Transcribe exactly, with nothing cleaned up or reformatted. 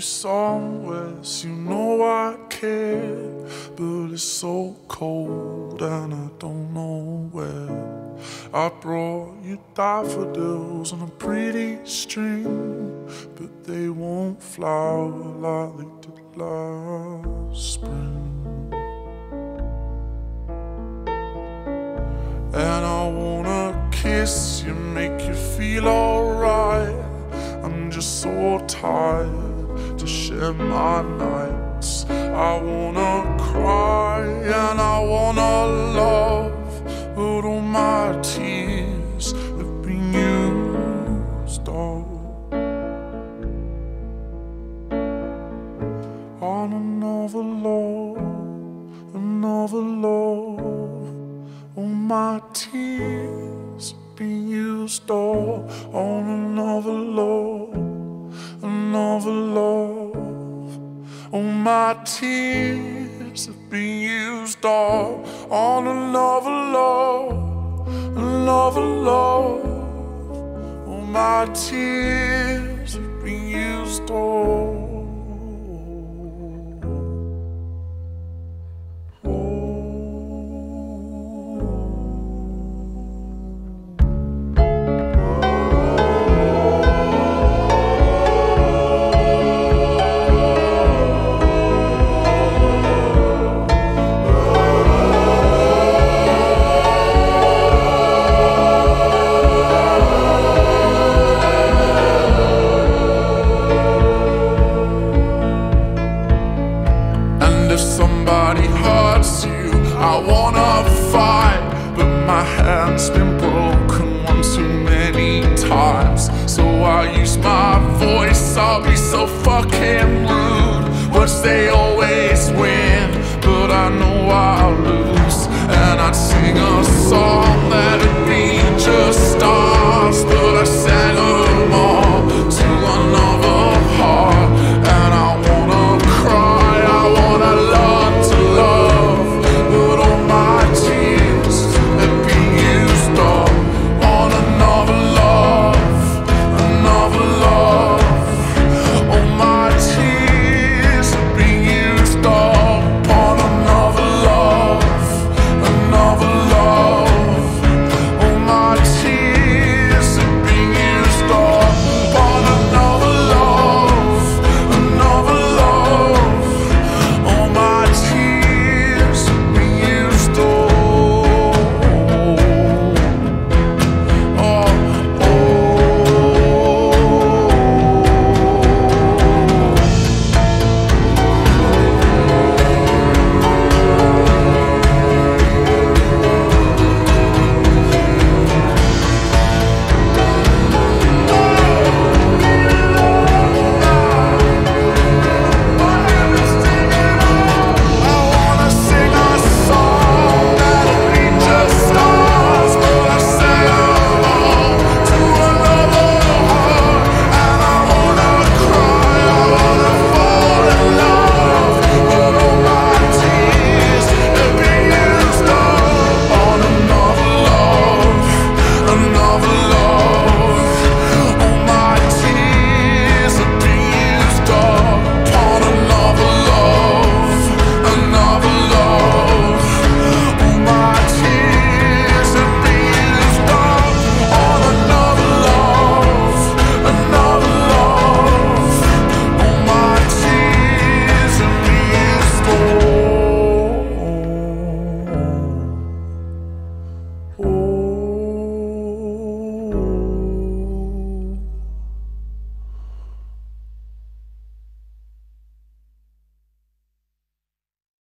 somewhere, so you know I care. But it's so cold and I don't know where. I brought you daffodils on a pretty string, but they won't flower like they did last spring. And I wanna kiss you, make you feel alright. I'm just so tired to share my nights. I wanna cry and I wanna love, but all my tears have been used up on another love, another love. All my tears have been used up on another love, another love. All my tears have been used up on another love, another love. All my tears have been used up. If somebody hurts you, I wanna fight, but my hand's been broken one too many times. So I use my voice, I'll be so fucking rude, but they always win.